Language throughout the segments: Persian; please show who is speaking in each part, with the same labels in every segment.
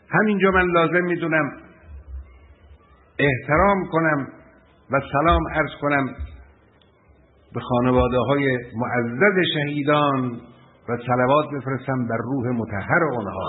Speaker 1: همینجا من لازم میدونم احترام کنم و سلام عرض کنم به خانواده های معزز شهیدان و صلوات بفرستم بر روح مطهر آنها.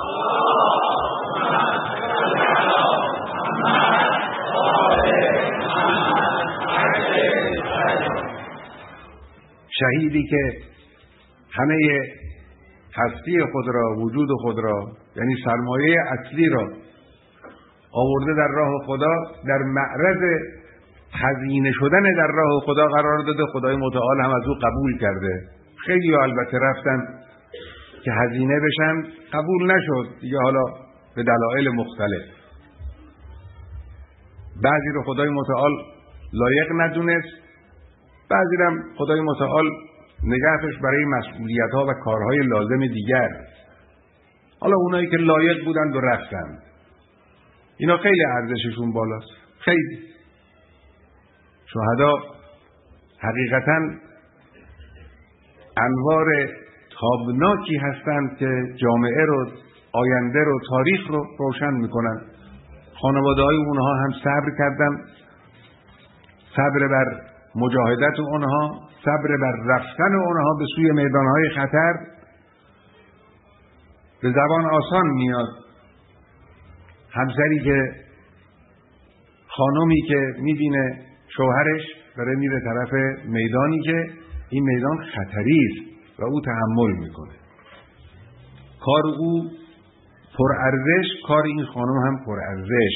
Speaker 1: شهیدی که همه هستی خود را، وجود خود را، یعنی سرمایه اصلی را آورده در راه خدا، در معرض هزینه شدن در راه خدا قرار داده. خدای متعال هم از او قبول کرده. خیلی البته رفتن که هزینه بشن، قبول نشد دیگه، حالا به دلایل مختلف. بعضی رو خدای متعال لایق ندونست، بعضی هم خدای متعال نگهش برای مسئولیت‌ها و کارهای لازم دیگر. حالا اونایی که لایق بودند و رفتند، اینا خیلی ارزششون بالاست. خیلی شهدا حقیقتاً انوار تابناکی هستند که جامعه رو، آینده رو، تاریخ رو روشن میکنن. خانواده‌های اونها هم صبر کردن، صبر بر مجاهدت اونها، صبر بر رفتن اونها به سوی میدانهای خطر. به زبان آسان میاد همسری که، خانومی که میبینه شوهرش داره میره طرف میدانی که این میدان خطری است و او تحمل میکنه. کار او پرارزش، کار این خانم هم پرارزش.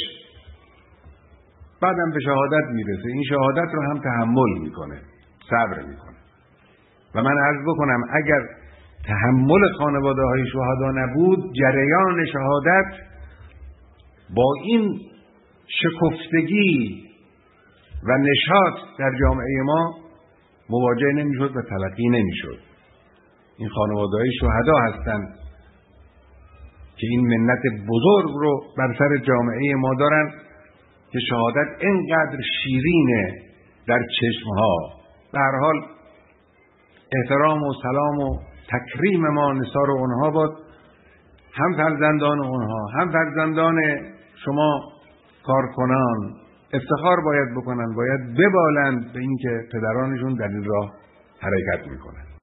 Speaker 1: بعدم به شهادت میرسه، این شهادت رو هم تحمل میکنه، صبر میکنه. و من عرض بکنم اگر تحمل خانواده های شهدا نبود، جریان شهادت با این شکفتگی و نشاط در جامعه ما مواجه نمیشد و تلقی نمیشد. این خانواده های شهدا هستند که این منت بزرگ رو بر سر جامعه ما دارن که شهادت اینقدر شیرینه در چشمها. به هر حال احترام و سلام و تکریم ما نثار اونها باد، هم فرزندان اونها، هم فرزندان شما کارکنان افتخار باید بکنن، باید ببالند به این که پدرانشون در این راه حرکت میکنن.